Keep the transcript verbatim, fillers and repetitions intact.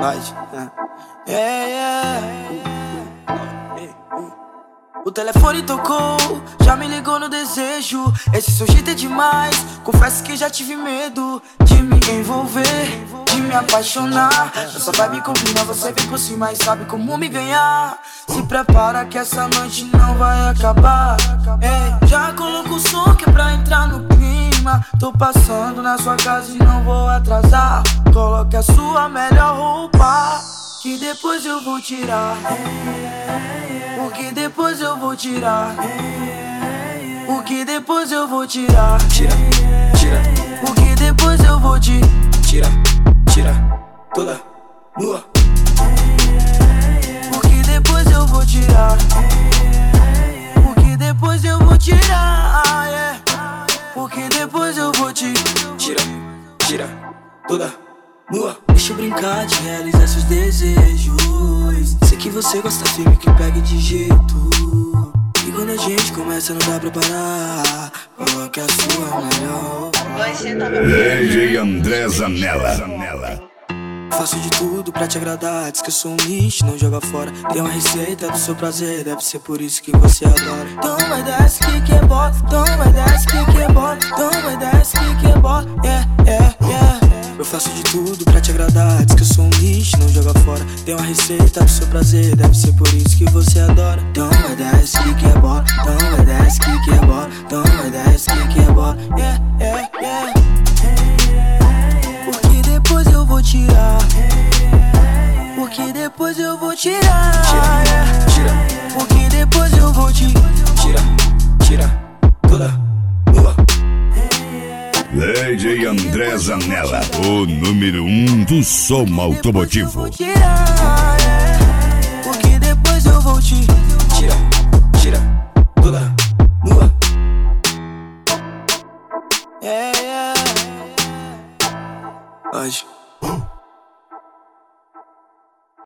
vontade. É, é. O telefone tocou, já me ligou no desejo. Esse seu jeito é demais, confesso que já tive medo de me envolver, de me apaixonar. Nossa vibe combina, você vem por cima e sabe como me ganhar. Se prepara que essa noite não vai acabar. Ei, já coloco o som que é pra entrar no clima. Tô passando na sua casa e não vou atrasar. Coloque a sua melhor roupa, que depois eu vou tirar. O que depois eu vou tirar. O que depois eu vou tirar. Tira, tira. O que depois eu vou te Tira, tira. Toda nua. O que depois eu vou tirar. O que depois eu vou tirar. Yeah. O que depois eu vou te Tira, tira. Toda nua. Deixa eu brincar de realizar seus desejos. Sei que você gosta firme, que pegue de jeito. E quando a gente começa não dá pra parar. Coloque a sua melhor. D J André Zanella. Faço de tudo pra te agradar. Diz que eu sou um lixo, não joga fora. Tem uma receita do seu prazer, deve ser por isso que você adora. Toma desce que que é bom, toma desce que que é bom, toma desce que que é bom. Yeah, yeah, yeah. Eu faço de tudo pra te agradar. Diz que eu sou um lixo, não joga fora. Tem uma receita do seu prazer, deve ser por isso que você adora. Toma desce que que é bom, toma desce que que é bom, toma desce que que é bom. Yeah, yeah, yeah. Porque depois eu vou tirar. Porque depois eu vou tirar. Tira, tira. Porque depois eu vou te Tira, tira. Toda nua. D J André Zanella, o número um do som automotivo. tirar. Porque depois eu vou te Tira, tira. Toda nua. yeah, yeah. Hoje